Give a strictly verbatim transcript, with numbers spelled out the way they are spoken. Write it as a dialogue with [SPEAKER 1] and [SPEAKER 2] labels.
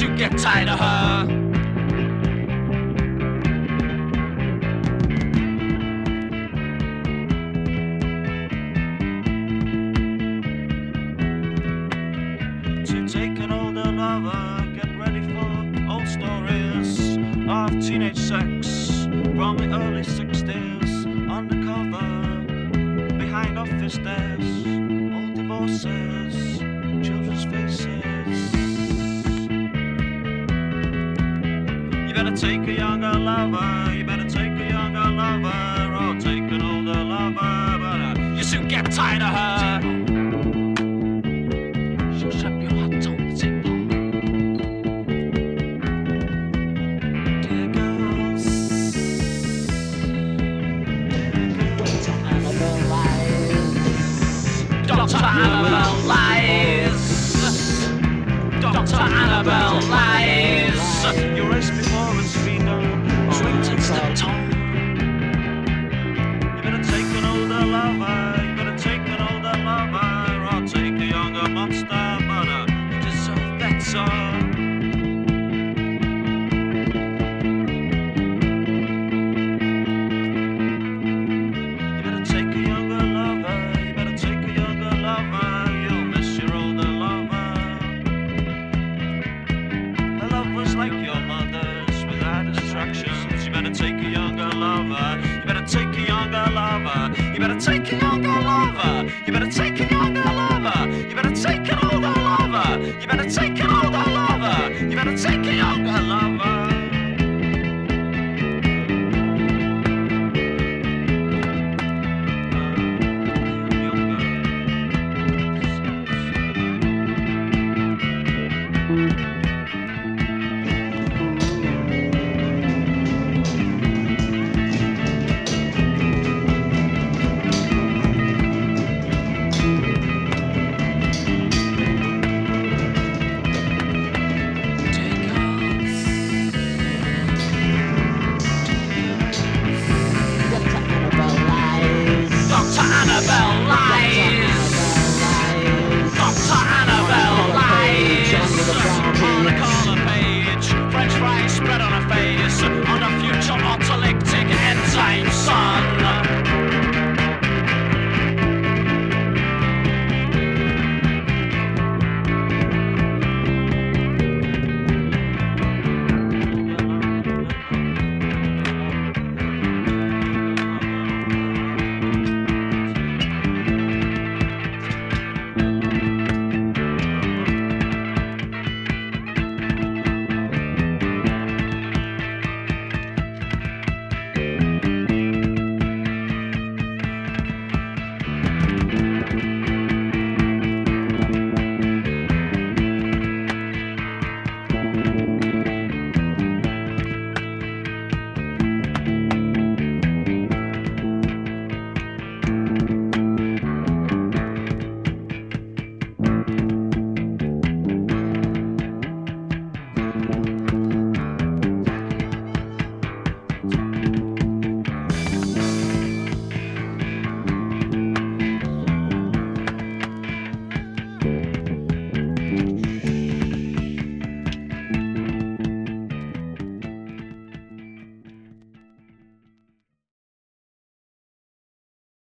[SPEAKER 1] soon get tired of her. To take an older lover, get ready for old stories of teenage sex from the early sixties, undercover, behind office desks, old divorces, children's faces. You better take a younger lover, you better take a younger lover, or take an older lover, but uh, you soon get tired of her. She'll strap your heart on the tip. Dear girls, Doctor Annabelle lies. Doctor Annabelle lies. Doctor Annabelle lies. You race before and speed on, swing to step tone. You better take an older lover, you better take an older lover, or take a younger monster, but uh, you deserve better. You better take a younger lover, you better take a younger lover, you'll miss your older lover. Her love was like your mother's without instructions. You better take a younger lover, you better take a younger lover, you better take a younger lover, you better take a younger lover, you better take an older lover, you better take an older